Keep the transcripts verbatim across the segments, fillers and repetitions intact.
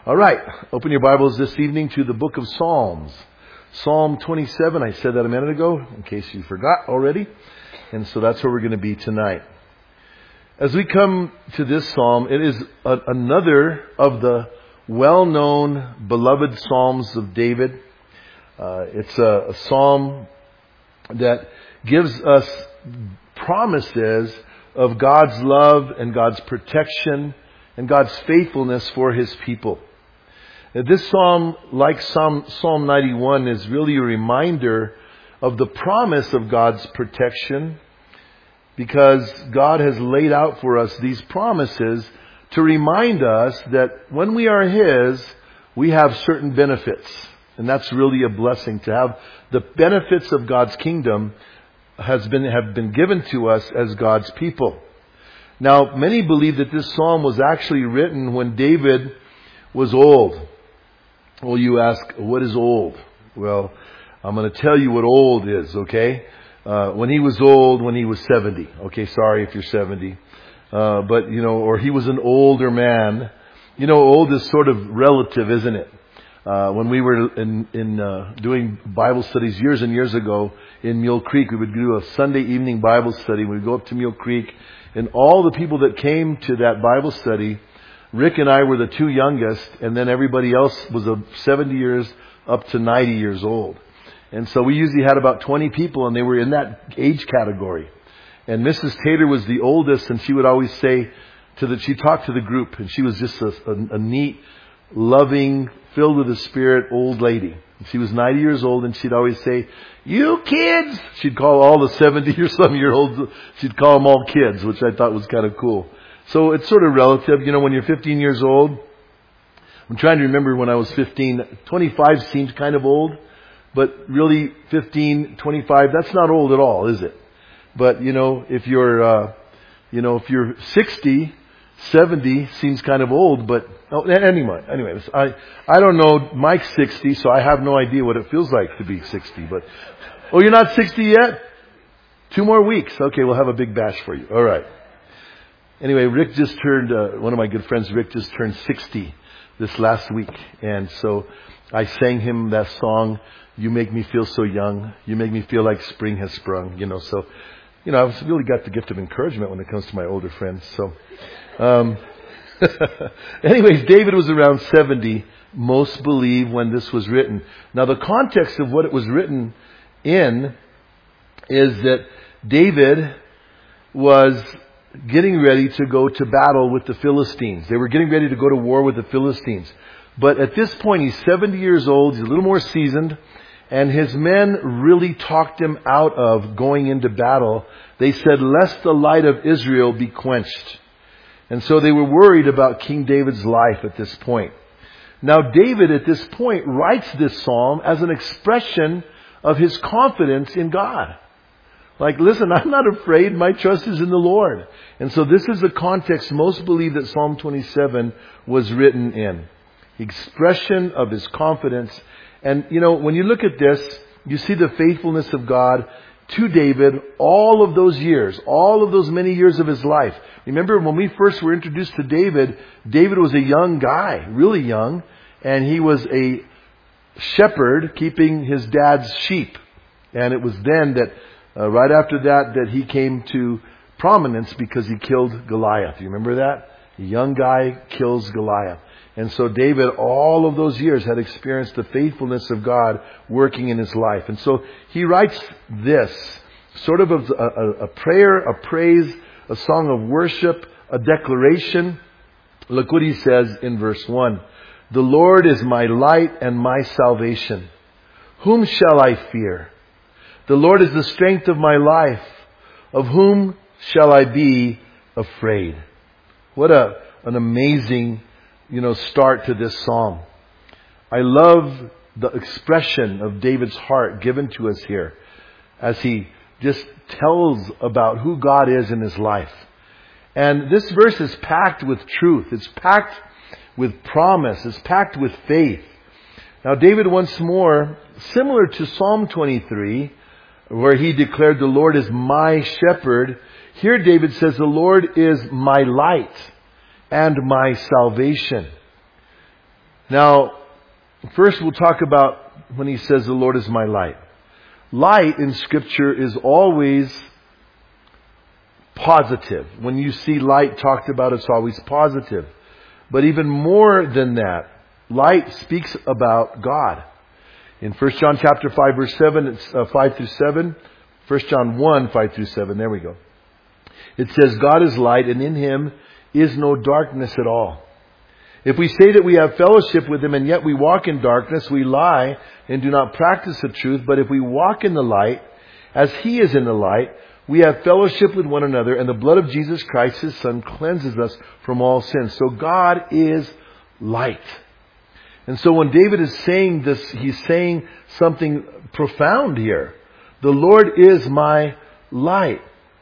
All right, open your Bibles this evening to the book of Psalms. Psalm twenty-seven, I said that a minute ago, in case you forgot already. And so that's where we're going to be tonight. As we come to this psalm, it is a, another of the well-known, beloved psalms of David. Uh, it's a, a psalm that gives us promises of God's love and God's protection and God's faithfulness for His people. This psalm, like Psalm, Psalm ninety-one, is really a reminder of the promise of God's protection, because God has laid out for us these promises to remind us that when we are His, we have certain benefits. And that's really a blessing to have the benefits of God's kingdom has been, have been given to us as God's people. Now, many believe that this psalm was actually written when David was old. Well, you ask, what is old? Well, I'm going to tell you what old is, okay? Uh, when he was old, when he was seventy. Okay, sorry if you're seventy. Uh, but, you know, or he was an older man. You know, old is sort of relative, isn't it? Uh, when we were in, in uh, doing Bible studies years and years ago in Mule Creek, we would do a Sunday evening Bible study. We'd go up to Mule Creek, and all the people that came to that Bible study, Rick and I were the two youngest, and then everybody else was a seventy years up to ninety years old. And so we usually had about twenty people, and they were in that age category. And Missus Tater was the oldest, and she would always say to the, she talked to the group, and she was just a, a, a neat, loving, filled with the Spirit old lady. She was ninety years old, and she'd always say, "You kids!" She'd call all the seventy or some year olds, she'd call them all kids, which I thought was kind of cool. So it's sort of relative. You know, when you're fifteen years old, I'm trying to remember when I was fifteen, twenty-five seemed kind of old, but really fifteen, twenty-five, that's not old at all, is it? But, you know, if you're, uh, you know, if you're sixty, seventy seems kind of old, but oh, anyway, anyways, I, I don't know. Mike's sixty, so I have no idea what it feels like to be sixty, but, oh, you're not sixty yet? Two more weeks. Okay, we'll have a big bash for you. All right. Anyway, Rick just turned, uh, one of my good friends, Rick, just turned sixty this last week. And so I sang him that song, "You Make Me Feel So Young. You Make Me Feel Like Spring Has Sprung." You know, so, you know, I've really got the gift of encouragement when it comes to my older friends. So, um, anyways, David was around seventy, most believe, when this was written. Now, the context of what it was written in is that David was getting ready to go to battle with the Philistines. They were getting ready to go to war with the Philistines. But at this point, he's seventy years old. He's a little more seasoned. And his men really talked him out of going into battle. They said, "Lest the light of Israel be quenched." And so they were worried about King David's life at this point. Now, David at this point writes this psalm as an expression of his confidence in God. Like, listen, I'm not afraid. My trust is in the Lord. And so this is the context most believe that Psalm twenty-seven was written in. Expression of his confidence. And, you know, when you look at this, you see the faithfulness of God to David all of those years, all of those many years of his life. Remember, when we first were introduced to David, David was a young guy, really young, and he was a shepherd keeping his dad's sheep. And it was then that Uh, right after that, that he came to prominence because he killed Goliath. You remember that? A young guy kills Goliath. And so David, all of those years, had experienced the faithfulness of God working in his life. And so he writes this, sort of a, a, a prayer, a praise, a song of worship, a declaration. Look what he says in verse one. "The Lord is my light and my salvation. Whom shall I fear? The Lord is the strength of my life. Of whom shall I be afraid?" What a, an amazing, you know, start to this psalm. I love the expression of David's heart given to us here as he just tells about who God is in his life. And this verse is packed with truth. It's packed with promise. It's packed with faith. Now, David once more, similar to Psalm twenty-three, where he declared, "The Lord is my shepherd," here David says, "The Lord is my light and my salvation." Now, first we'll talk about when he says the Lord is my light. Light in Scripture is always positive. When you see light talked about, it's always positive. But even more than that, light speaks about God. In First John chapter five, verse seven, it's uh, five through seven. First John one, five through seven. There we go. It says, God is light, and in Him is no darkness at all. If we say that we have fellowship with Him and yet we walk in darkness, we lie and do not practice the truth. But if we walk in the light, as He is in the light, we have fellowship with one another, and the blood of Jesus Christ, His Son, cleanses us from all sins. So God is light. And so when David is saying this, he's saying something profound here. The Lord is my light.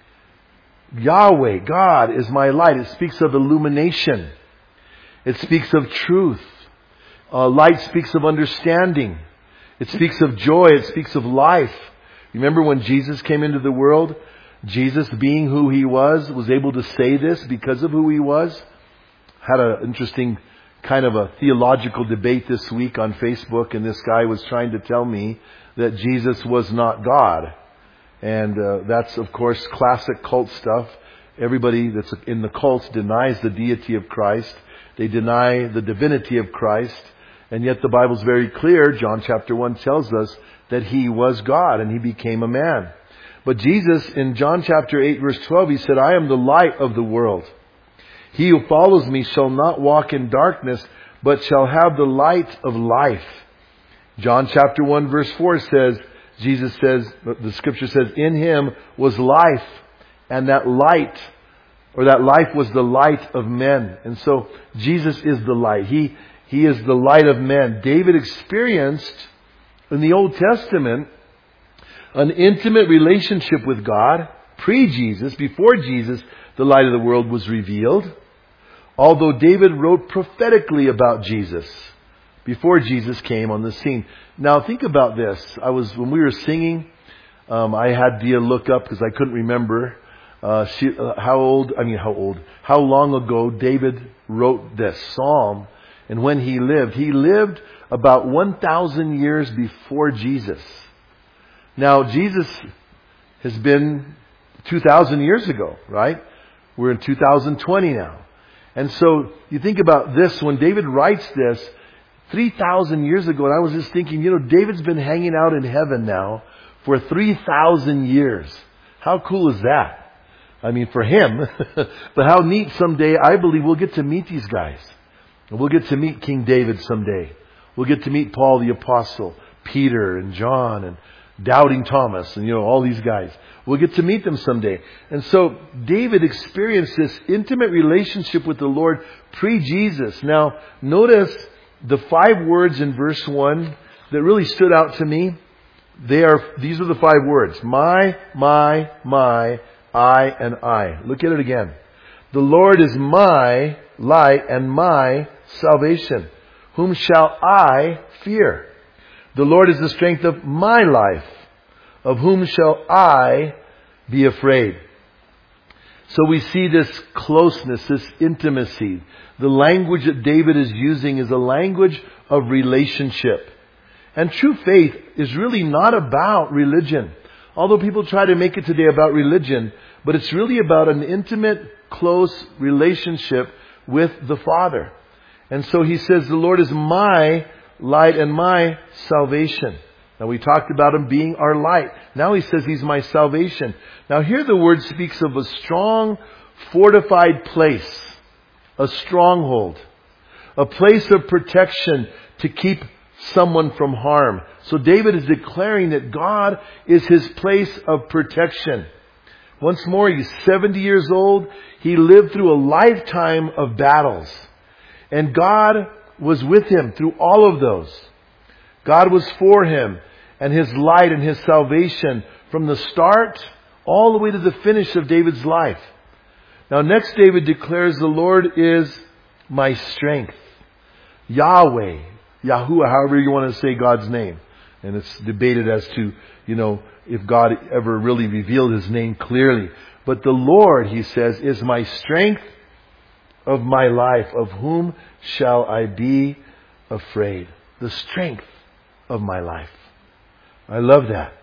Yahweh, God, is my light. It speaks of illumination. It speaks of truth. Uh, light speaks of understanding. It speaks of joy. It speaks of life. Remember when Jesus came into the world? Jesus, being who He was, was able to say this because of who He was. Had an interesting kind of a theological debate this week on Facebook, and this guy was trying to tell me that Jesus was not God. And uh, that's, of course, classic cult stuff. Everybody that's in the cults denies the deity of Christ. They deny the divinity of Christ. And yet the Bible's very clear. John chapter one tells us that He was God and He became a man. But Jesus, in John chapter eight, verse twelve, He said, I am the light of the world. He who follows me shall not walk in darkness, but shall have the light of life. John chapter one, verse four says, Jesus says, the Scripture says, in Him was life, and that light, or that life was the light of men. And so Jesus is the light. He, he is the light of men. David experienced in the Old Testament an intimate relationship with God pre-Jesus, before Jesus, the light of the world was revealed. Although David wrote prophetically about Jesus before Jesus came on the scene. Now think about this. I was, when we were singing, um, I had Dia look up because I couldn't remember uh, she, uh, how old, I mean how old, how long ago David wrote this psalm and when he lived. He lived about one thousand years before Jesus. Now Jesus has been two thousand years ago, right? We're in two thousand twenty now. And so you think about this, when David writes this three thousand years ago, and I was just thinking, you know, David's been hanging out in heaven now for three thousand years. How cool is that? I mean, for him. But how neat someday, I believe we'll get to meet these guys. We'll get to meet King David someday. We'll get to meet Paul the Apostle, Peter and John and Doubting Thomas and, you know, all these guys. We'll get to meet them someday. And so David experienced this intimate relationship with the Lord pre-Jesus. Now, notice the five words in verse one that really stood out to me. They are, these are the five words. My, my, my, I, and I. Look at it again. The Lord is my light and my salvation. Whom shall I fear? The Lord is the strength of my life. Of whom shall I be afraid? So we see this closeness, this intimacy. The language that David is using is a language of relationship. And true faith is really not about religion. Although people try to make it today about religion, but it's really about an intimate, close relationship with the Father. And so he says, the Lord is my light and my salvation. Now we talked about Him being our light. Now He says He's my salvation. Now here the word speaks of a strong, fortified place. A stronghold. A place of protection to keep someone from harm. So David is declaring that God is his place of protection. Once more, he's seventy years old. He lived through a lifetime of battles. And God was with him through all of those. God was for him, and His light and His salvation from the start all the way to the finish of David's life. Now next David declares the Lord is my strength. Yahweh, Yahuwah, however you want to say God's name. And it's debated as to, you know, if God ever really revealed His name clearly. But the Lord, he says, is my strength of my life. Of whom shall I be afraid. The strength of my life. I love that.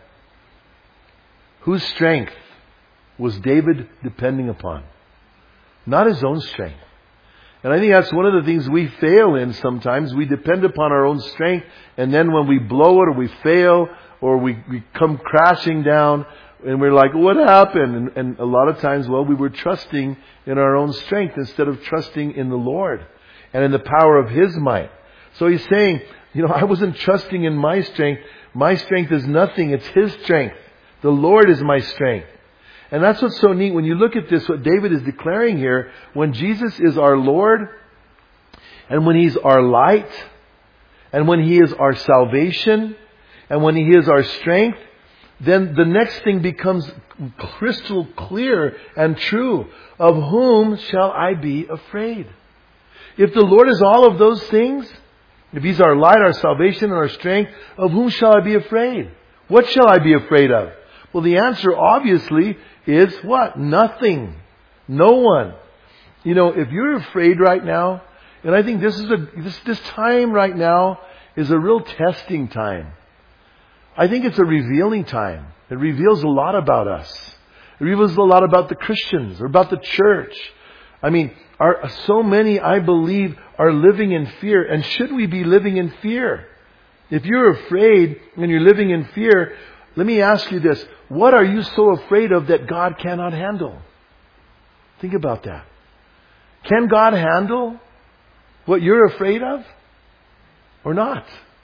Whose strength was David depending upon? Not his own strength. And I think that's one of the things we fail in sometimes. We depend upon our own strength, and then when we blow it or we fail or we, we come crashing down and we're like, what happened? And, and a lot of times, well, we were trusting in our own strength instead of trusting in the Lord and in the power of His might. So he's saying, you know, I wasn't trusting in my strength. My strength is nothing. It's His strength. The Lord is my strength. And that's what's so neat. When you look at this, what David is declaring here, when Jesus is our Lord, and when He's our light, and when He is our salvation, and when He is our strength, then the next thing becomes crystal clear and true. Of whom shall I be afraid? If the Lord is all of those things, if He's our light, our salvation, and our strength, of whom shall I be afraid? What shall I be afraid of? Well, the answer obviously is what? Nothing. No one. You know, if you're afraid right now, and I think this is a this this time right now is a real testing time. I think it's a revealing time. It reveals a lot about us. It reveals a lot about the Christians or about the church. I mean, are so many, I believe, are living in fear. And should we be living in fear? If you're afraid and you're living in fear, let me ask you this. What are you so afraid of that God cannot handle? Think about that. Can God handle what you're afraid of? Or not?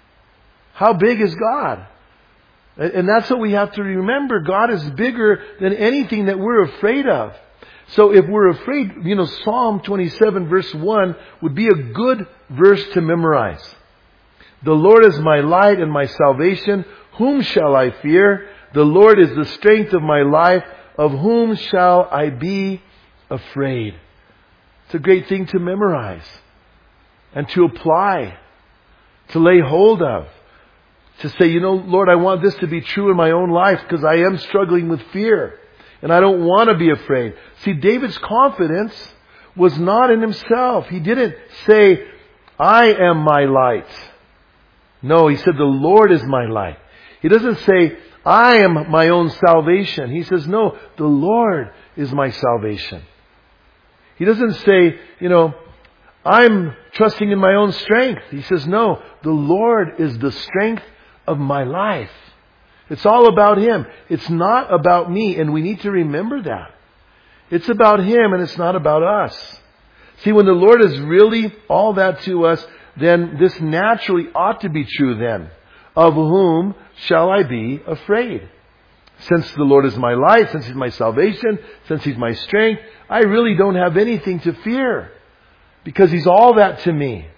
How big is God? And that's what we have to remember. God is bigger than anything that we're afraid of. So if we're afraid, you know, Psalm twenty-seven verse one would be a good verse to memorize. The Lord is my light and my salvation. Whom shall I fear? The Lord is the strength of my life. Of whom shall I be afraid? It's a great thing to memorize and to apply, to lay hold of. To say, you know, Lord, I want this to be true in my own life because I am struggling with fear. And I don't want to be afraid. See, David's confidence was not in himself. He didn't say, I am my light. No, he said, the Lord is my light. He doesn't say, I am my own salvation. He says, no, the Lord is my salvation. He doesn't say, you know, I'm trusting in my own strength. He says, no, the Lord is the strength of my life. It's all about Him. It's not about me, and we need to remember that. It's about Him, and it's not about us. See, when the Lord is really all that to us, then this naturally ought to be true then. Of whom shall I be afraid? Since the Lord is my light, since He's my salvation, since He's my strength, I really don't have anything to fear. Because He's all that to me.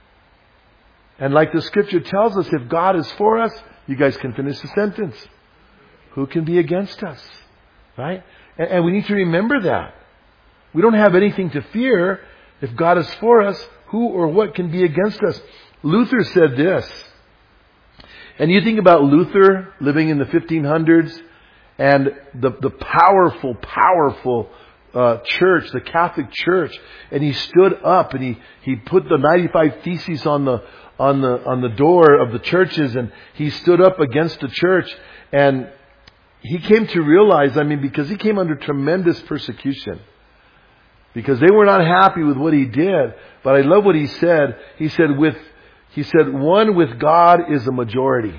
And like the Scripture tells us, if God is for us, you guys can finish the sentence. Who can be against us? Right? And, and we need to remember that. We don't have anything to fear. If God is for us, who or what can be against us? Luther said this. And you think about Luther living in the fifteen hundreds and the, the powerful, powerful uh, church, the Catholic Church. And he stood up and he, he put the ninety-five Theses on the on the on the door of the churches, and he stood up against the church, and he came to realize, I mean, because he came under tremendous persecution, because they were not happy with what he did. But I love what he said. He said, with he said, one with God is a majority.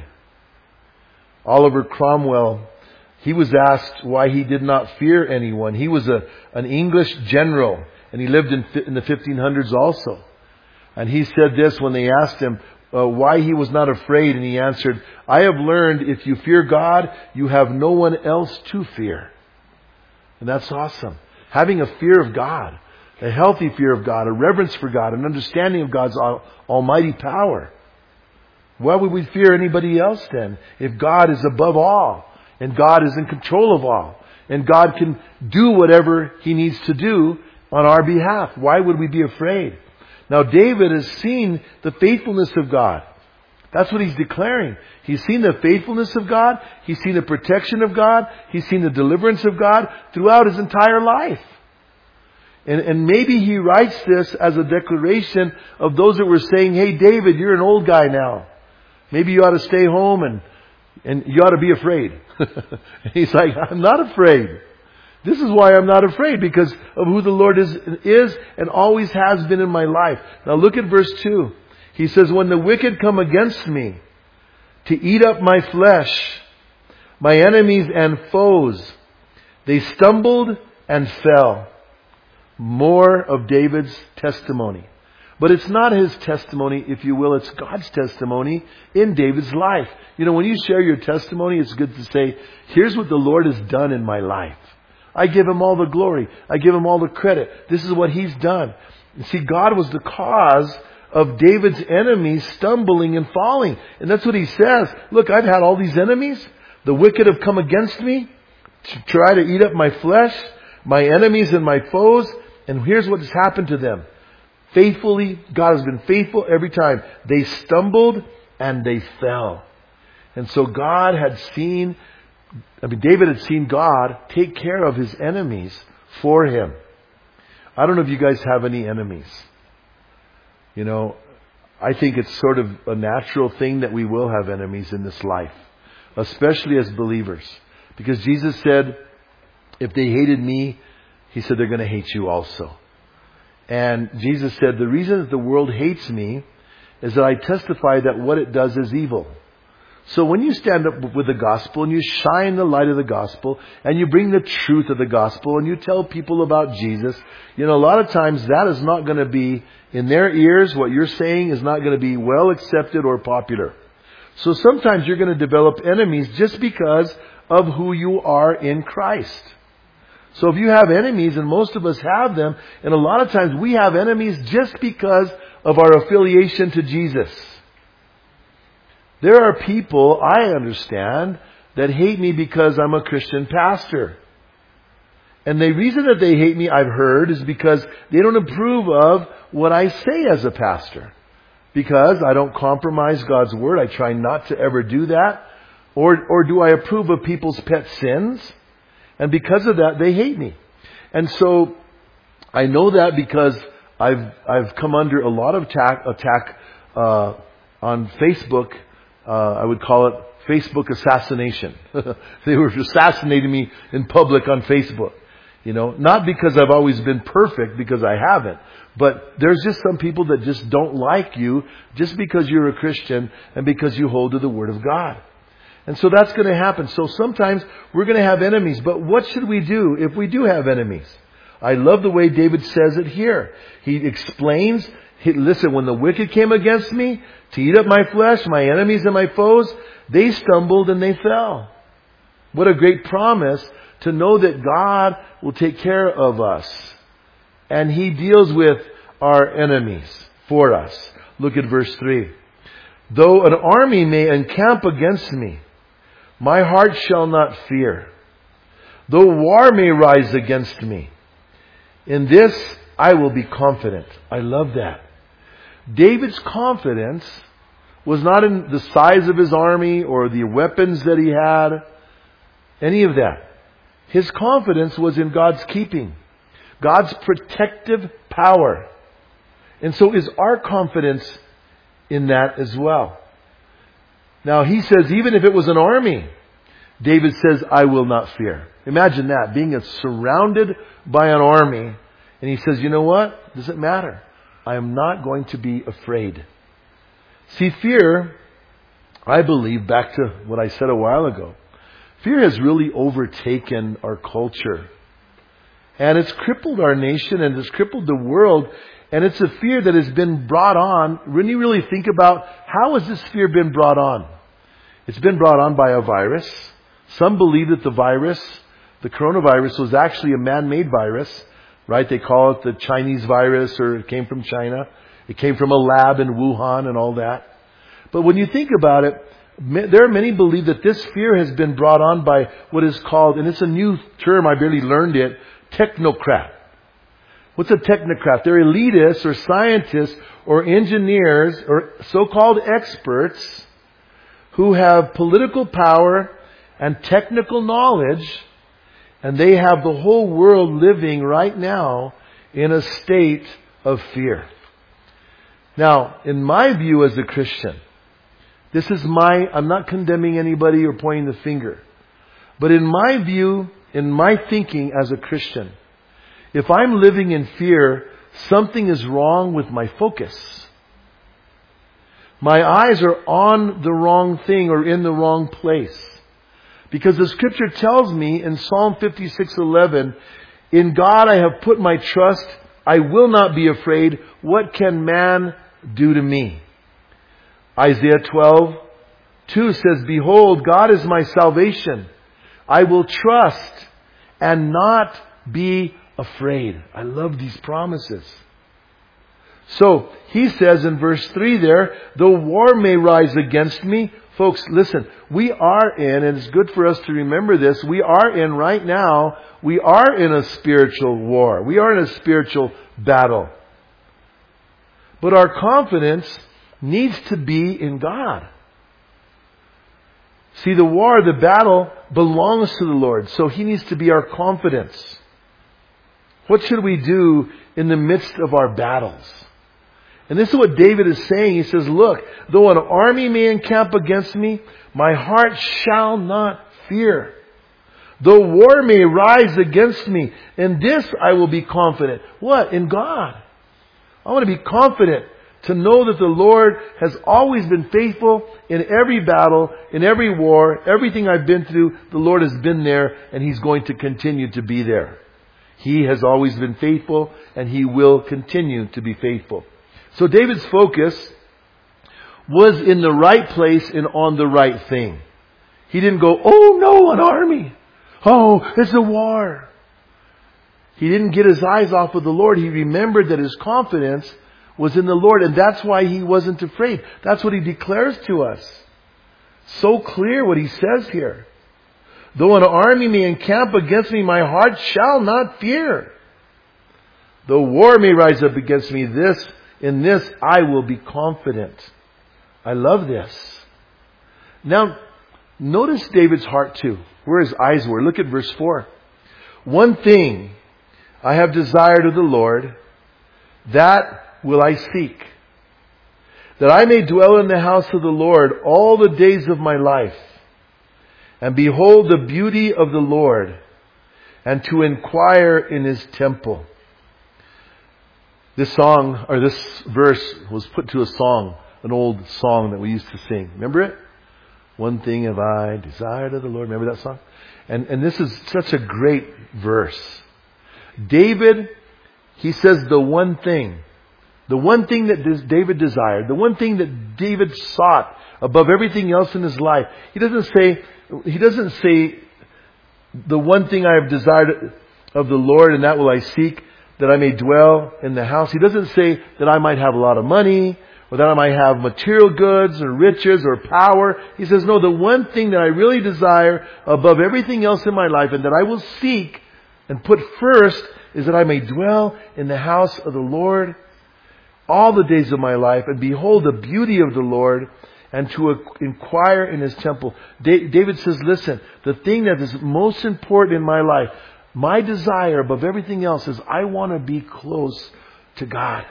Oliver Cromwell, he was asked why he did not fear anyone. He was a an English general, and he lived in in the fifteen hundreds also. And he said this when they asked him uh, why he was not afraid. And he answered, I have learned if you fear God, you have no one else to fear. And that's awesome. Having a fear of God, a healthy fear of God, a reverence for God, an understanding of God's al- almighty power. Why would we fear anybody else then? If God is above all, and God is in control of all, and God can do whatever He needs to do on our behalf, why would we be afraid? Now David has seen the faithfulness of God. That's what he's declaring. He's seen the faithfulness of God. He's seen the protection of God. He's seen the deliverance of God throughout his entire life. And, and maybe he writes this as a declaration of those that were saying, hey, David, you're an old guy now. Maybe you ought to stay home and, and you ought to be afraid. He's like, I'm not afraid. This is why I'm not afraid, because of who the Lord is, is and always has been in my life. Now look at verse two. He says, when the wicked come against me to eat up my flesh, my enemies and foes, they stumbled and fell. More of David's testimony. But it's not his testimony, if you will. It's God's testimony in David's life. You know, when you share your testimony, it's good to say, here's what the Lord has done in my life. I give Him all the glory. I give Him all the credit. This is what He's done. You see, God was the cause of David's enemies stumbling and falling. And that's what he says. Look, I've had all these enemies. The wicked have come against me to try to eat up my flesh, my enemies and my foes. And here's what has happened to them. Faithfully, God has been faithful every time. They stumbled and they fell. And so God had seen, I mean, David had seen God take care of his enemies for him. I don't know if you guys have any enemies. You know, I think it's sort of a natural thing that we will have enemies in this life, especially as believers. Because Jesus said, if they hated me, He said, they're going to hate you also. And Jesus said, the reason that the world hates me is that I testify that what it does is evil. So when you stand up with the gospel and you shine the light of the gospel and you bring the truth of the gospel and you tell people about Jesus, you know, a lot of times that is not going to be in their ears. What you're saying is not going to be well accepted or popular. So sometimes you're going to develop enemies just because of who you are in Christ. So if you have enemies, and most of us have them, and a lot of times we have enemies just because of our affiliation to Jesus. There are people, I understand, that hate me because I'm a Christian pastor. And the reason that they hate me, I've heard, is because they don't approve of what I say as a pastor. Because I don't compromise God's Word. I try not to ever do that. Or, or do I approve of people's pet sins? And because of that, they hate me. And so, I know that because I've, I've come under a lot of attack, attack, uh, on Facebook. Uh, I would call it Facebook assassination. They were assassinating me in public on Facebook. You know, not because I've always been perfect, because I haven't. But there's just some people that just don't like you just because you're a Christian and because you hold to the Word of God. And so that's going to happen. So sometimes we're going to have enemies. But what should we do if we do have enemies? I love the way David says it here. He explains, he, listen, when the wicked came against me to eat up my flesh, my enemies and my foes, they stumbled and they fell. What a great promise to know that God will take care of us. And He deals with our enemies for us. Look at verse three. Though an army may encamp against me, my heart shall not fear. Though war may rise against me, in this I will be confident. I love that. David's confidence was not in the size of his army or the weapons that he had, any of that. His confidence was in God's keeping, God's protective power. And so is our confidence in that as well. Now he says, even if it was an army, David says, I will not fear. Imagine that, being surrounded by an army. And he says, you know what? Doesn't matter. I am not going to be afraid. See, fear, I believe, back to what I said a while ago, fear has really overtaken our culture. And it's crippled our nation and it's crippled the world. And it's a fear that has been brought on. When you really think about how has this fear been brought on? It's been brought on by a virus. Some believe that the virus, the coronavirus, was actually a man-made virus. Right? They call it the Chinese virus, or it came from China. It came from a lab in Wuhan and all that. But when you think about it, there are many who believe that this fear has been brought on by what is called, and it's a new term, I barely learned it, technocrat. What's a technocrat? They're elitists or scientists or engineers or so-called experts who have political power and technical knowledge, and they have the whole world living right now in a state of fear. Now, in my view as a Christian, this is my, I'm not condemning anybody or pointing the finger. But in my view, in my thinking as a Christian, if I'm living in fear, something is wrong with my focus. My eyes are on the wrong thing or in the wrong place. Because the Scripture tells me in Psalm fifty-six eleven, in God I have put my trust, I will not be afraid. What can man do to me? Isaiah twelve two says, behold, God is my salvation. I will trust and not be afraid. I love these promises. So, he says in verse three there, though war may rise against me. Folks, listen, we are in, and it's good for us to remember this, we are in right now, we are in a spiritual war. We are in a spiritual battle. But our confidence needs to be in God. See, the war, the battle belongs to the Lord. So He needs to be our confidence. What should we do in the midst of our battles? And this is what David is saying. He says, look, though an army may encamp against me, my heart shall not fear. Though war may rise against me, in this I will be confident. What? In God. I want to be confident to know that the Lord has always been faithful in every battle, in every war, everything I've been through, the Lord has been there and He's going to continue to be there. He has always been faithful and He will continue to be faithful. So David's focus was in the right place and on the right thing. He didn't go, oh no, an army. Oh, it's a war. He didn't get his eyes off of the Lord. He remembered that his confidence was in the Lord, and that's why he wasn't afraid. That's what he declares to us. So clear what he says here. Though an army may encamp against me, my heart shall not fear. Though war may rise up against me, this, in this I will be confident. I love this. Now, notice David's heart too, where his eyes were. Look at verse four. One thing I have desired of the Lord, that will I seek, that I may dwell in the house of the Lord all the days of my life, and behold the beauty of the Lord, and to inquire in His temple. This song, or this verse, was put to a song, an old song that we used to sing. Remember it? One thing have I desired of the Lord. Remember that song? And, and this is such a great verse. David, he says the one thing, the one thing that David desired, the one thing that David sought above everything else in his life. He doesn't say, he doesn't say, the one thing I have desired of the Lord, and that will I seek, that I may dwell in the house. He doesn't say that I might have a lot of money, or that I might have material goods, or riches, or power. He says, no, the one thing that I really desire above everything else in my life, and that I will seek and put first, is that I may dwell in the house of the Lord all the days of my life, and behold the beauty of the Lord, and to inquire in His temple. David says, listen, the thing that is most important in my life, my desire above everything else, is I want to be close to God.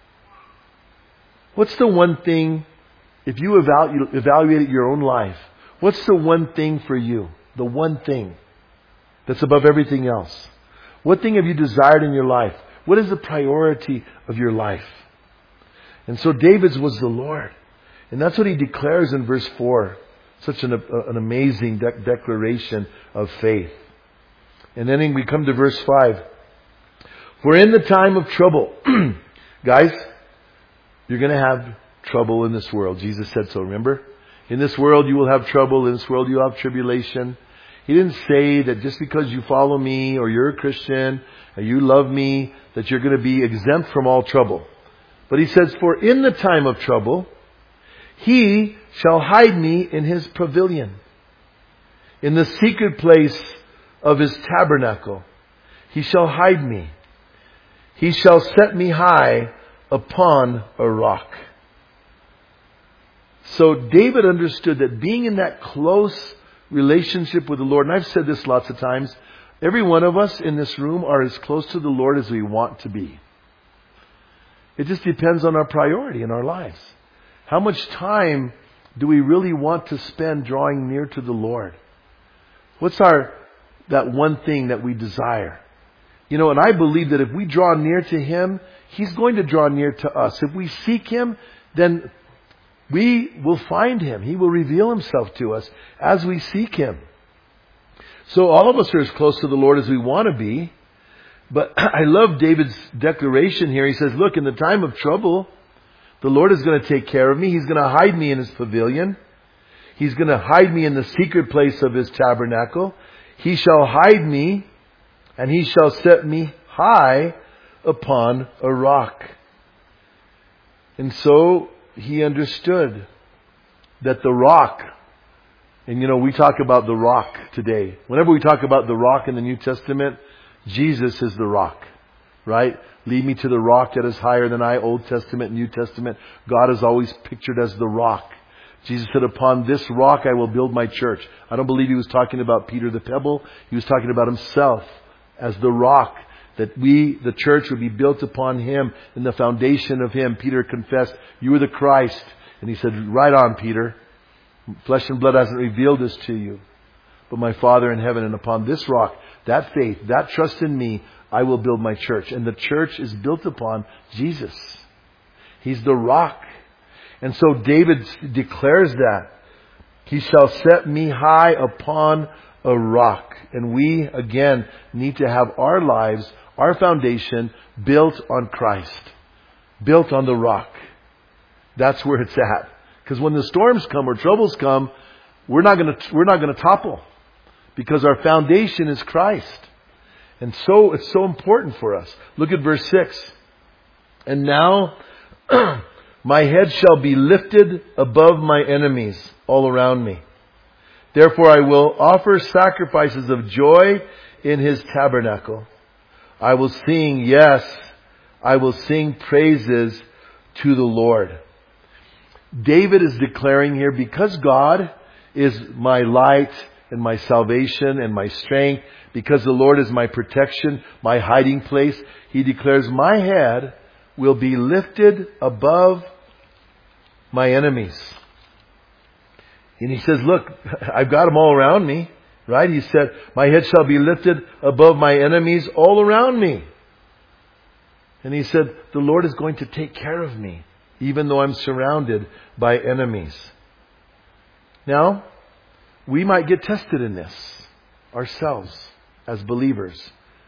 What's the one thing, if you evaluate, evaluate your own life, what's the one thing for you? The one thing that's above everything else. What thing have you desired in your life? What is the priority of your life? And so David's was the Lord. And that's what he declares in verse four. Such an, an amazing de- declaration of faith. And then we come to verse five. For in the time of trouble, guys, you're going to have trouble in this world. Jesus said so, remember? In this world you will have trouble. In this world you will have tribulation. He didn't say that just because you follow me or you're a Christian or you love me, that you're going to be exempt from all trouble. But He says, for in the time of trouble, He shall hide me in His pavilion, in the secret place of His tabernacle. He shall hide me. He shall set me high upon a rock. So David understood that being in that close relationship with the Lord, and I've said this lots of times, Every one of us in this room are as close to the Lord as we want to be. It just depends on our priority in our lives. How much time do we really want to spend drawing near to the Lord? What's our, that one thing that we desire? You know, and I believe that if we draw near to Him, He's going to draw near to us. If we seek Him, then we will find Him. He will reveal Himself to us as we seek Him. So all of us are as close to the Lord as we want to be. But I love David's declaration here. He says, look, in the time of trouble, the Lord is going to take care of me. He's going to hide me in His pavilion. He's going to hide me in the secret place of His tabernacle. He shall hide me, and He shall set me high upon a rock. And so he understood that the rock, and you know, we talk about the rock today. Whenever we talk about the rock in the New Testament, Jesus is the rock, right? Lead me to the rock that is higher than I. Old Testament, New Testament. God is always pictured as the rock. Jesus said, upon this rock I will build my church. I don't believe He was talking about Peter the pebble. He was talking about Himself as the rock. That we, the church, would be built upon Him and the foundation of Him. Peter confessed, you are the Christ. And He said, right on, Peter. Flesh and blood hasn't revealed this to you, but my Father in heaven. And upon this rock, that faith, that trust in me, I will build my church. And the church is built upon Jesus. He's the rock. And so David declares that. He shall set me high upon a rock. And we, again, need to have our lives, our foundation, built on Christ. Built on the rock. That's where it's at. Because when the storms come or troubles come, we're not going to, we're not going to topple. Because our foundation is Christ. And so, it's so important for us. Look at verse six. And now, my head shall be lifted above my enemies all around me. Therefore I will offer sacrifices of joy in His tabernacle. I will sing, yes, I will sing praises to the Lord. David is declaring here, because God is my light and my salvation and my strength, because the Lord is my protection, my hiding place, he declares, my head will be lifted above my enemies. And he says, look, I've got them all around me, right? He said, my head shall be lifted above my enemies all around me. And he said, the Lord is going to take care of me, even though I'm surrounded by enemies. Now, we might get tested in this ourselves as believers.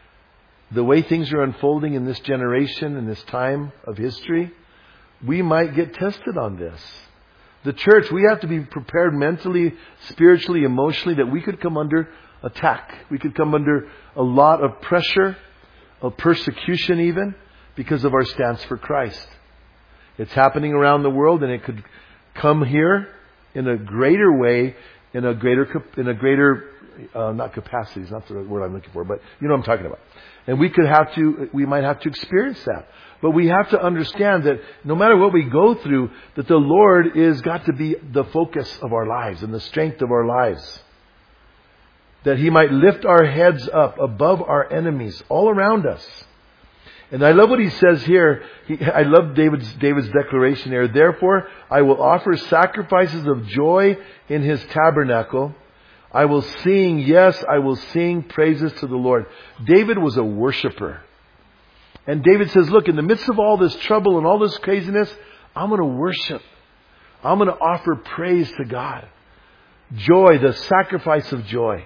The way things are unfolding in this generation, in this time of history, we might get tested on this. The church, we have to be prepared mentally, spiritually, emotionally, that we could come under attack. We could come under a lot of pressure, of persecution even, because of our stance for Christ. It's happening around the world, and it could come here in a greater way, in a greater, in a greater, uh, not capacity, is not the word I'm looking for, but you know what I'm talking about. And we could have to, we might have to experience that. But we have to understand that no matter what we go through, that the Lord is got to be the focus of our lives and the strength of our lives. That He might lift our heads up above our enemies all around us. And I love what he says here. He, I love David's, David's declaration here. Therefore, I will offer sacrifices of joy in His tabernacle. I will sing, yes, I will sing praises to the Lord. David was a worshiper. And David says, look, in the midst of all this trouble and all this craziness, I'm going to worship. I'm going to offer praise to God. Joy, the sacrifice of joy.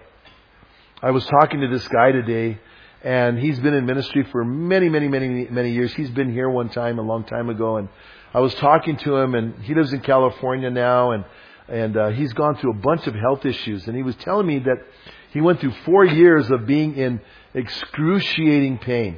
I was talking to this guy today, and he's been in ministry for many, many, many, many years. He's been here one time, a long time ago, and I was talking to him, and he lives in California now, and and uh, he's gone through a bunch of health issues. And he was telling me that he went through four years of being in excruciating pain.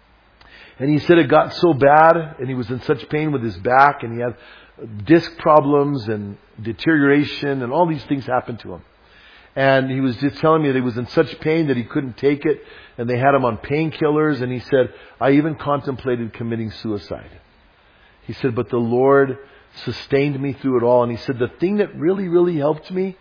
And he said it got so bad, and he was in such pain with his back, and he had disc problems and deterioration, and all these things happened to him. And he was just telling me that he was in such pain that he couldn't take it, and they had him on painkillers, and he said, I even contemplated committing suicide. He said, but the Lord sustained me through it all. And he said, the thing that really, really helped me,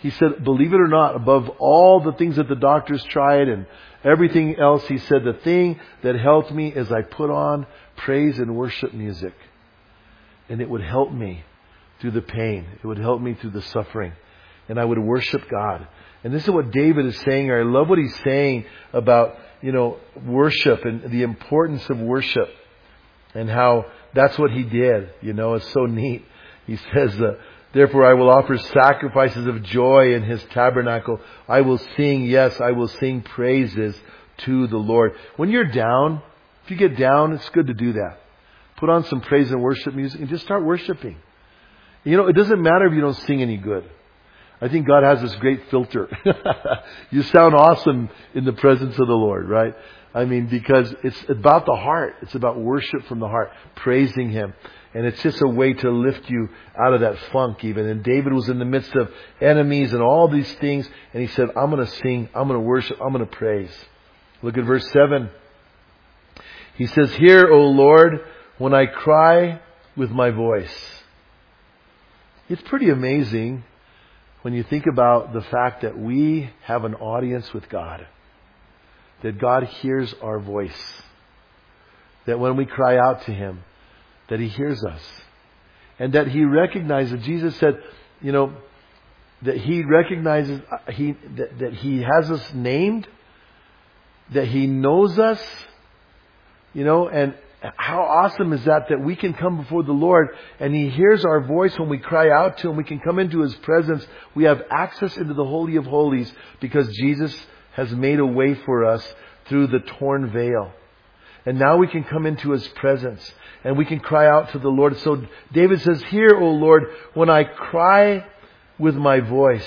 He said, believe it or not, above all the things that the doctors tried and everything else, he said, the thing that helped me is I put on praise and worship music. And it would help me through the pain. It would help me through the suffering. And I would worship God. And this is what David is saying here. I love what he's saying about, you know, worship and the importance of worship. And how that's what he did. You know, it's so neat. He says, uh, therefore I will offer sacrifices of joy in his tabernacle. I will sing, yes, I will sing praises to the Lord. When you're down, if you get down, it's good to do that. Put on some praise and worship music and just start worshiping. You know, it doesn't matter if you don't sing any good. I think God has this great filter. You sound awesome in the presence of the Lord, right? I mean, because it's about the heart. It's about worship from the heart, praising Him. And it's just a way to lift you out of that funk even. And David was in the midst of enemies and all these things. And he said, I'm going to sing, I'm going to worship, I'm going to praise. Look at verse seven. He says, hear, O Lord, when I cry with my voice. It's pretty amazing when you think about the fact that we have an audience with God. That God hears our voice. That when we cry out to Him, that He hears us. And that He recognizes, Jesus said, you know, that He recognizes, he that, that He has us named. That He knows us. You know, and how awesome is that, that we can come before the Lord and He hears our voice when we cry out to Him. We can come into His presence. We have access into the Holy of Holies because Jesus has made a way for us through the torn veil. And now we can come into His presence and we can cry out to the Lord. So David says, hear, O Lord, when I cry with my voice.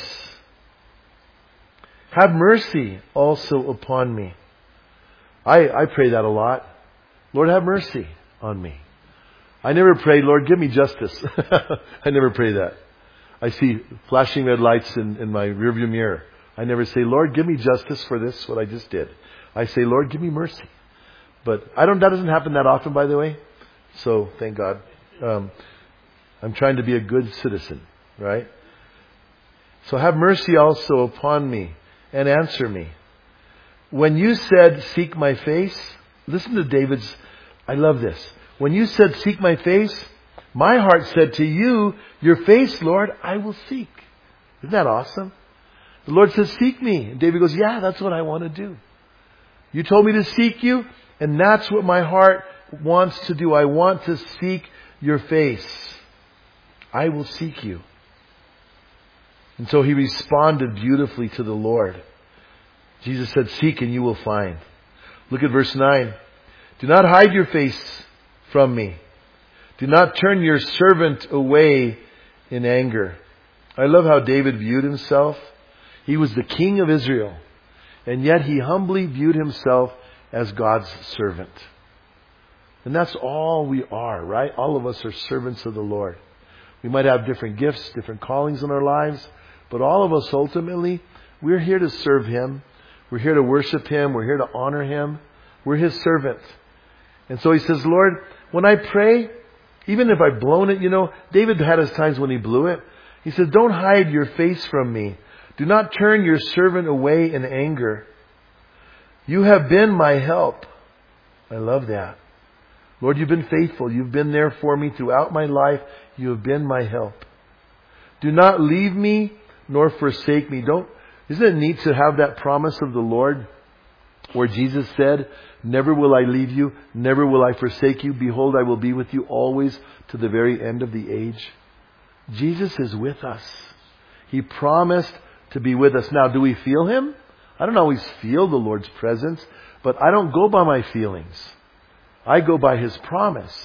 Have mercy also upon me. I, I pray that a lot. Lord, have mercy on me. I never pray, Lord, give me justice. I never pray that. I see flashing red lights in, in my rearview mirror. I never say, Lord, give me justice for this, what I just did. I say, Lord, give me mercy. But I don't. That doesn't happen that often, by the way. So, thank God. Um, I'm trying to be a good citizen, right? So have mercy also upon me and answer me. When you said, seek my face, listen to David's, I love this. When you said, seek my face, my heart said to you, your face, Lord, I will seek. Isn't that awesome? The Lord says, seek me. And David goes, yeah, that's what I want to do. You told me to seek you, and that's what my heart wants to do. I want to seek your face. I will seek you. And so he responded beautifully to the Lord. Jesus said, seek and you will find. Look at verse nine. Do not hide your face from me. Do not turn your servant away in anger. I love how David viewed himself. He was the king of Israel. And yet he humbly viewed himself as God's servant. And that's all we are, right? All of us are servants of the Lord. We might have different gifts, different callings in our lives. But all of us ultimately, we're here to serve Him. We're here to worship Him. We're here to honor Him. We're His servant. And so he says, Lord, when I pray, even if I've blown it, you know, David had his times when he blew it. He says, don't hide your face from me. Do not turn your servant away in anger. You have been my help. I love that. Lord, you've been faithful. You've been there for me throughout my life. You have been my help. Do not leave me nor forsake me. Don't, isn't it neat to have that promise of the Lord where Jesus said, never will I leave you, never will I forsake you. Behold, I will be with you always to the very end of the age. Jesus is with us. He promised to be with us. Now, do we feel Him? I don't always feel the Lord's presence, but I don't go by my feelings. I go by His promise.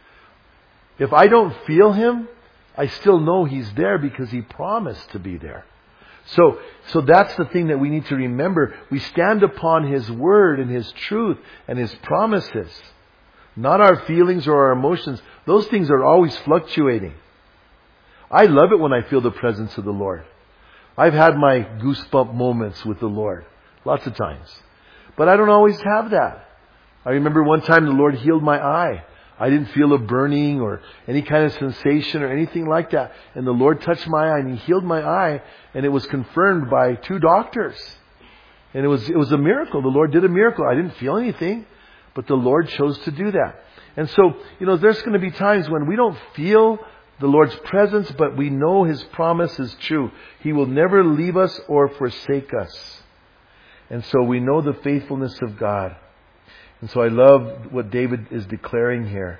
If I don't feel Him, I still know He's there because He promised to be there. So, so that's the thing that we need to remember. We stand upon His Word and His truth and His promises. Not our feelings or our emotions. Those things are always fluctuating. I love it when I feel the presence of the Lord. I've had my goosebump moments with the Lord. Lots of times. But I don't always have that. I remember one time the Lord healed my eye. I didn't feel a burning or any kind of sensation or anything like that. And the Lord touched my eye and He healed my eye, and it was confirmed by two doctors. And it was, it was a miracle. The Lord did a miracle. I didn't feel anything, but the Lord chose to do that. And so, you know, there's going to be times when we don't feel the Lord's presence, but we know His promise is true. He will never leave us or forsake us. And so we know the faithfulness of God. And so I love what David is declaring here.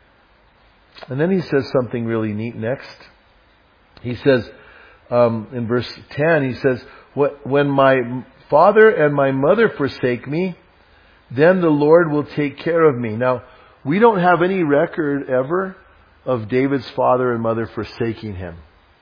And then he says something really neat next. He says, um, in verse ten, he says, when my father and my mother forsake me, then the Lord will take care of me. Now, we don't have any record ever of David's father and mother forsaking him.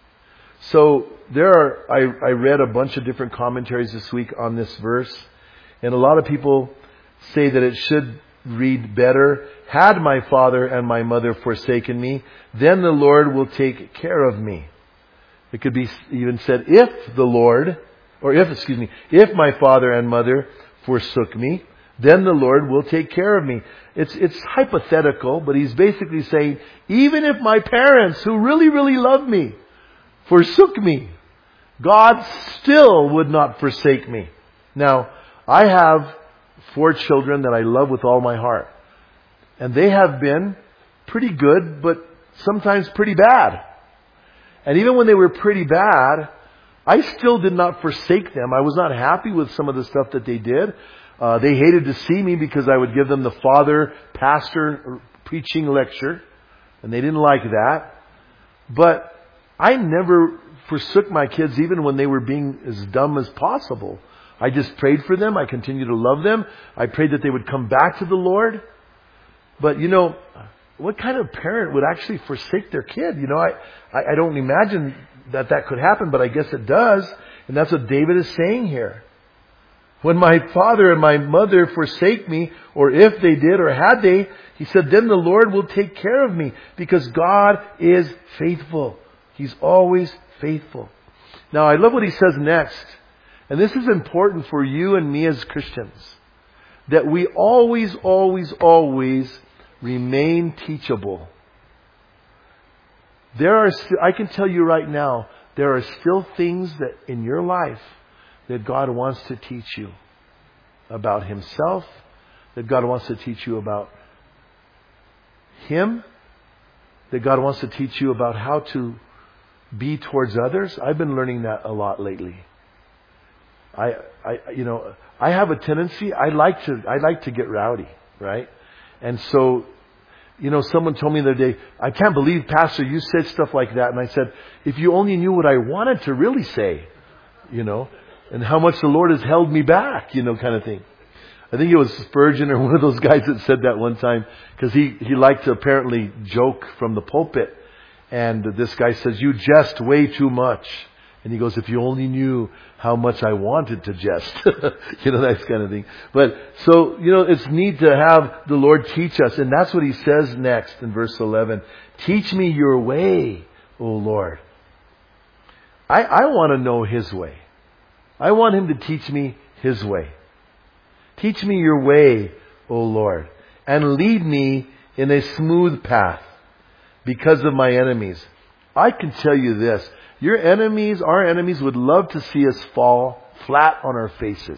So there are, I, I read a bunch of different commentaries this week on this verse, and a lot of people say that it should read better, had my father and my mother forsaken me, then the Lord will take care of me. It could be even said, if the Lord, or if, excuse me, if my father and mother forsook me, then the Lord will take care of me. It's, it's hypothetical, but he's basically saying, even if my parents, who really, really love me, forsook me, God still would not forsake me. Now, I have four children that I love with all my heart. And they have been pretty good, but sometimes pretty bad. And even when they were pretty bad, I still did not forsake them. I was not happy with some of the stuff that they did. Uh, they hated to see me because I would give them the father, pastor, preaching lecture. And they didn't like that. But I never forsook my kids even when they were being as dumb as possible. I just prayed for them. I continued to love them. I prayed that they would come back to the Lord. But, you know, what kind of parent would actually forsake their kid? You know, I, I, I don't imagine that that could happen, but I guess it does. And that's what David is saying here. When my father and my mother forsake me, or if they did, or had they, he said, then the Lord will take care of me, because God is faithful. He's always faithful. Now, I love what he says next. And this is important for you and me as Christians. That we always, always, always remain teachable. There are, I can tell you right now, there are still things that in your life that God wants to teach you about Himself, that God wants to teach you about Him, that God wants to teach you about how to be towards others. I've been learning that a lot lately. I, I, you know, I have a tendency, I like to, I like to get rowdy, right? And so, you know, someone told me the other day, I can't believe, Pastor, you said stuff like that. And I said, if you only knew what I wanted to really say, you know, and how much the Lord has held me back, you know, kind of thing. I think it was Spurgeon or one of those guys that said that one time, because he, he liked to apparently joke from the pulpit. And this guy says, you jest way too much. And he goes, if you only knew how much I wanted to jest. You know, that kind of thing. But so, you know, it's neat to have the Lord teach us. And that's what He says next in verse eleven. Teach me your way, O Lord. I, I want to know His way. I want Him to teach me His way. Teach me your way, O Lord. And lead me in a smooth path because of my enemies. I can tell you this. Your enemies, our enemies, would love to see us fall flat on our faces.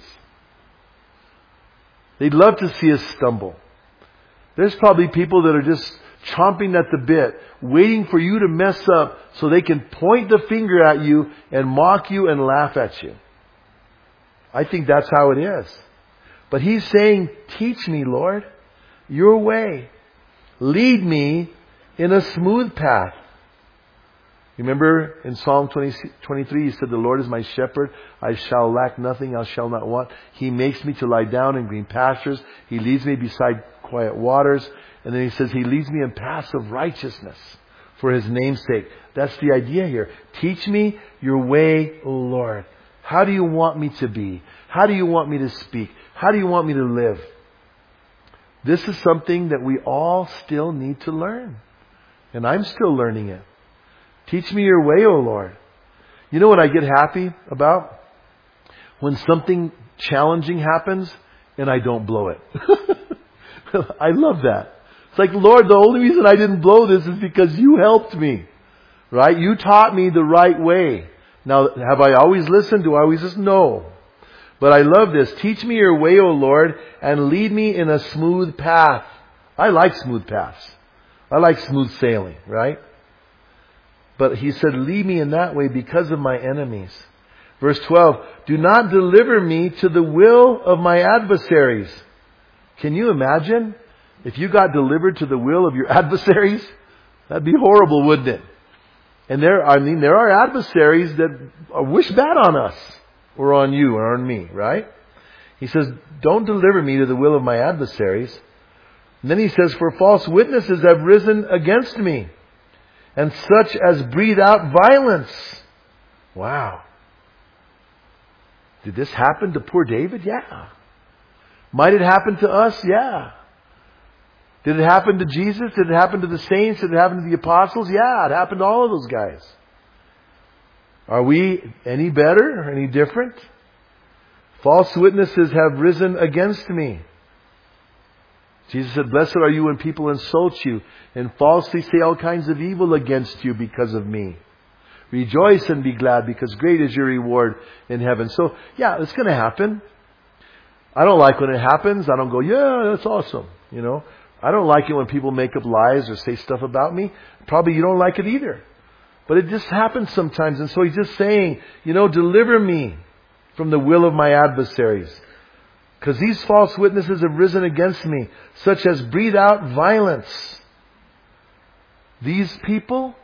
They'd love to see us stumble. There's probably people that are just chomping at the bit, waiting for you to mess up so they can point the finger at you and mock you and laugh at you. I think that's how it is. But He's saying, teach me, Lord, your way. Lead me in a smooth path. Remember in Psalm twenty, twenty-three, He said, the Lord is my shepherd. I shall lack nothing. I shall not want. He makes me to lie down in green pastures. He leads me beside quiet waters. And then He says, He leads me in paths of righteousness for His name's sake. That's the idea here. Teach me your way, O Lord. How do you want me to be? How do you want me to speak? How do you want me to live? This is something that we all still need to learn. And I'm still learning it. Teach me your way, O Lord. You know what I get happy about? When something challenging happens and I don't blow it. I love that. It's like, Lord, the only reason I didn't blow this is because you helped me. Right? You taught me the right way. Now, have I always listened? Do I always listen? No. But I love this. Teach me your way, O Lord, and lead me in a smooth path. I like smooth paths. I like smooth sailing, right? But he said, lead me in that way because of my enemies. Verse twelve, do not deliver me to the will of my adversaries. Can you imagine if you got delivered to the will of your adversaries? That'd be horrible, wouldn't it? And there, I mean, there are adversaries that wish bad on us, or on you, or on me, right? He says, don't deliver me to the will of my adversaries. And then he says, for false witnesses have risen against me, and such as breathe out violence. Wow. Did this happen to poor David? Yeah. Might it happen to us? Yeah. Did it happen to Jesus? Did it happen to the saints? Did it happen to the apostles? Yeah, it happened to all of those guys. Are we any better or any different? False witnesses have risen against me. Jesus said, blessed are you when people insult you and falsely say all kinds of evil against you because of me. Rejoice and be glad because great is your reward in heaven. So, yeah, it's going to happen. I don't like when it happens. I don't go, yeah, that's awesome. You know, I don't like it when people make up lies or say stuff about me. Probably you don't like it either. But it just happens sometimes. And so he's just saying, you know, deliver me from the will of my adversaries. Because these false witnesses have risen against me, such as breathe out violence. These people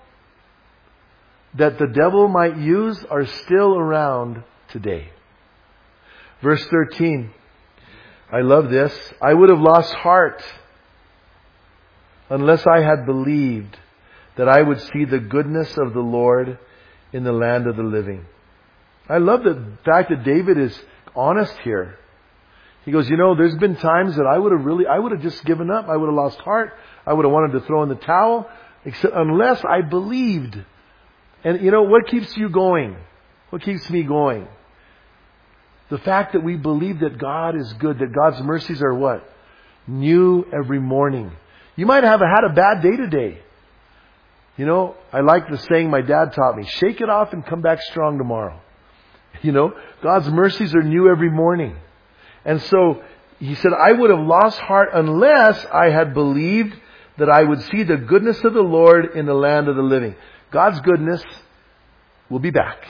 that the devil might use are still around today. Verse thirteen. I love this. I would have lost heart unless I had believed that I would see the goodness of the Lord in the land of the living. I love the fact that David is honest here. He goes, you know, there's been times that I would have really, I would have just given up. I would have lost heart. I would have wanted to throw in the towel, except unless I believed. And you know, what keeps you going? What keeps me going? The fact that we believe that God is good, that God's mercies are what? New every morning. You might have had a bad day today. You know, I like the saying my dad taught me, shake it off and come back strong tomorrow. You know, God's mercies are new every morning. And so he said, I would have lost heart unless I had believed that I would see the goodness of the Lord in the land of the living. God's goodness will be back.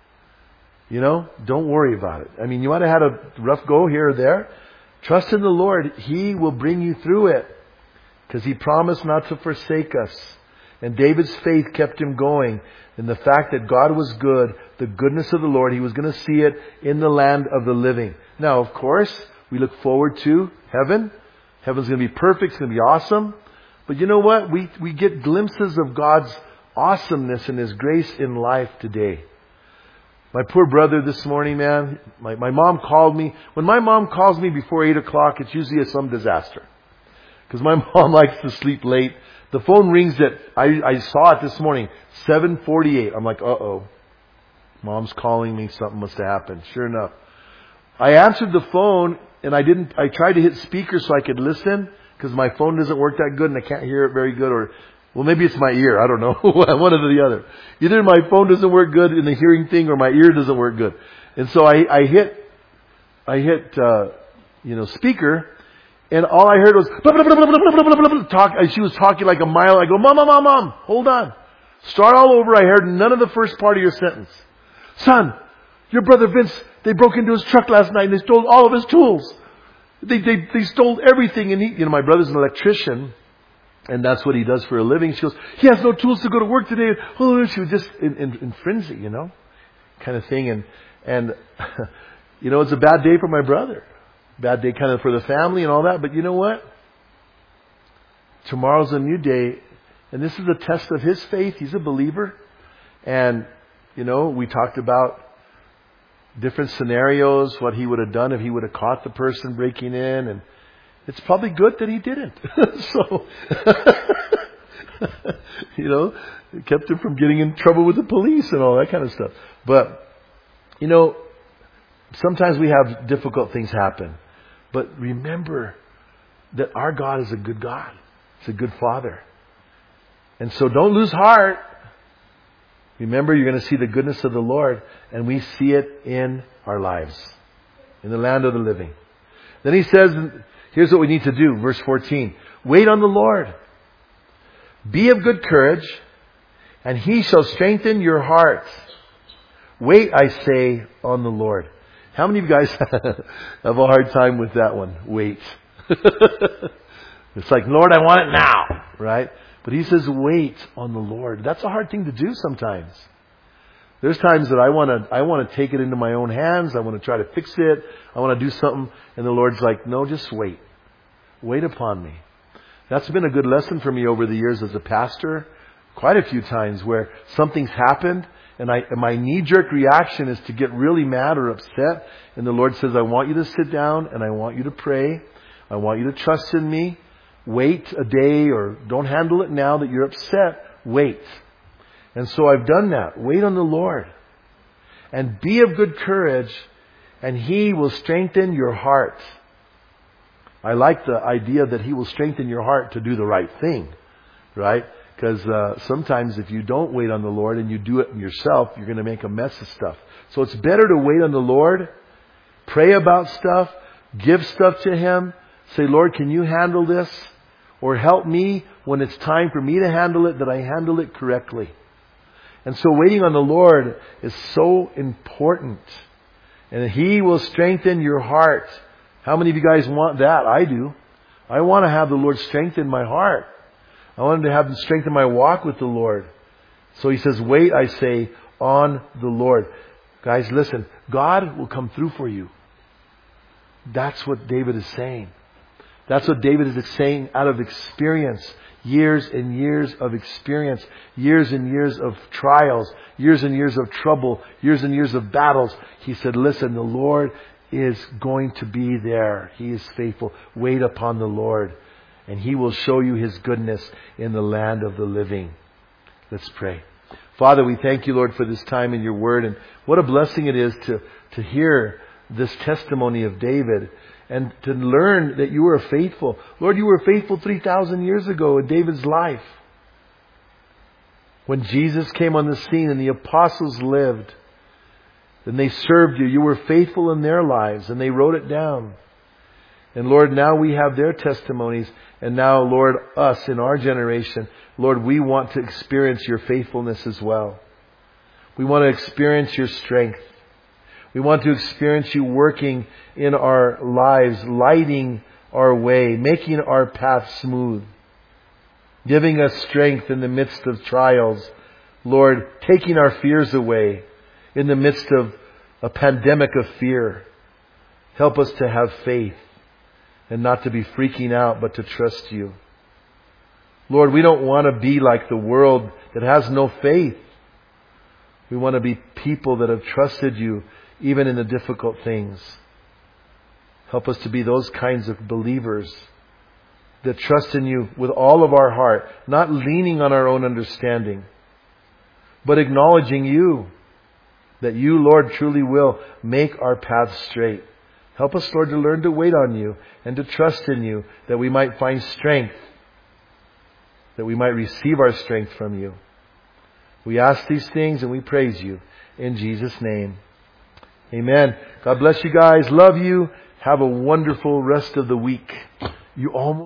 You know, don't worry about it. I mean, you might have had a rough go here or there. Trust in the Lord. He will bring you through it. Because He promised not to forsake us. And David's faith kept him going. And the fact that God was good, the goodness of the Lord, he was going to see it in the land of the living. Now, of course, we look forward to heaven. Heaven's going to be perfect. It's going to be awesome. But you know what? We, we get glimpses of God's awesomeness and His grace in life today. My poor brother this morning, man, my, my mom called me. When my mom calls me before eight o'clock, it's usually some disaster. Because my mom likes to sleep late. The phone rings at, I, I saw it this morning, seven forty-eight. I'm like, uh-oh. Mom's calling me. Something must have happened. Sure enough. I answered the phone and I didn't, I tried to hit speaker so I could listen because my phone doesn't work that good and I can't hear it very good, or well, maybe it's my ear. I don't know. One or the other. Either my phone doesn't work good in the hearing thing or my ear doesn't work good. And so I, I hit, I hit, uh, you know, speaker, and all I heard was, blah, blah, blah, blah, blah, blah, blah, blah, talk. She was talking like a mile. I go, Mom, Mom, Mom, Mom, hold on. Start all over. I heard none of the first part of your sentence. Son, your brother Vince, they broke into his truck last night and they stole all of his tools. They, they, they stole everything. And he, you know, my brother's an electrician. And that's what he does for a living. She goes, he has no tools to go to work today. Oh, she was just in, in, in frenzy, you know, kind of thing. And, and, you know, it's a bad day for my brother. Bad day kind of for the family and all that. But you know what? Tomorrow's a new day. And this is a test of his faith. He's a believer. And, you know, we talked about different scenarios, what he would have done if he would have caught the person breaking in. And it's probably good that he didn't. So, you know, it kept him from getting in trouble with the police and all that kind of stuff. But, you know, sometimes we have difficult things happen. But remember that our God is a good God. He's a good Father. And so don't lose heart. Remember, you're going to see the goodness of the Lord, and we see it in our lives, in the land of the living. Then he says, here's what we need to do, verse fourteen. Wait on the Lord. Be of good courage, and He shall strengthen your heart. Wait, I say, on the Lord. How many of you guys have a hard time with that one? Wait. It's like, Lord, I want it now, right? But He says, wait on the Lord. That's a hard thing to do sometimes. There's times that I want to, I want to take it into my own hands. I want to try to fix it. I want to do something. And the Lord's like, no, just wait. Wait upon me. That's been a good lesson for me over the years as a pastor. Quite a few times where something's happened and, I, and my knee-jerk reaction is to get really mad or upset. And the Lord says, I want you to sit down and I want you to pray. I want you to trust in me. Wait a day, or don't handle it now that you're upset. Wait. And so I've done that. Wait on the Lord. And be of good courage, and He will strengthen your heart. I like the idea that He will strengthen your heart to do the right thing. Right? Because uh, sometimes if you don't wait on the Lord and you do it yourself, you're going to make a mess of stuff. So it's better to wait on the Lord, pray about stuff, give stuff to Him, say, Lord, can you handle this? Or help me when it's time for me to handle it, that I handle it correctly. And so waiting on the Lord is so important. And He will strengthen your heart. How many of you guys want that? I do. I want to have the Lord strengthen my heart. I want Him to have Him strengthen my walk with the Lord. So He says, wait, I say, on the Lord. Guys, listen. God will come through for you. That's what David is saying. That's what David is saying out of experience. Years and years of experience. Years and years of trials. Years and years of trouble. Years and years of battles. He said, listen, the Lord is going to be there. He is faithful. Wait upon the Lord, and He will show you His goodness in the land of the living. Let's pray. Father, we thank You, Lord, for this time in Your Word. And what a blessing it is to, to hear this testimony of David. And to learn that You were faithful. Lord, You were faithful three thousand years ago in David's life. When Jesus came on the scene and the apostles lived, and they served You, You were faithful in their lives, and they wrote it down. And Lord, now we have their testimonies, and now, Lord, us in our generation, Lord, we want to experience Your faithfulness as well. We want to experience Your strength. We want to experience You working in our lives, lighting our way, making our path smooth, giving us strength in the midst of trials. Lord, taking our fears away in the midst of a pandemic of fear. Help us to have faith and not to be freaking out, but to trust You. Lord, we don't want to be like the world that has no faith. We want to be people that have trusted You even in the difficult things. Help us to be those kinds of believers that trust in You with all of our heart, not leaning on our own understanding, but acknowledging You, that You, Lord, truly will make our paths straight. Help us, Lord, to learn to wait on You and to trust in You, that we might find strength, that we might receive our strength from You. We ask these things and we praise You in Jesus' name. Amen. God bless you guys. Love you. Have a wonderful rest of the week. You almost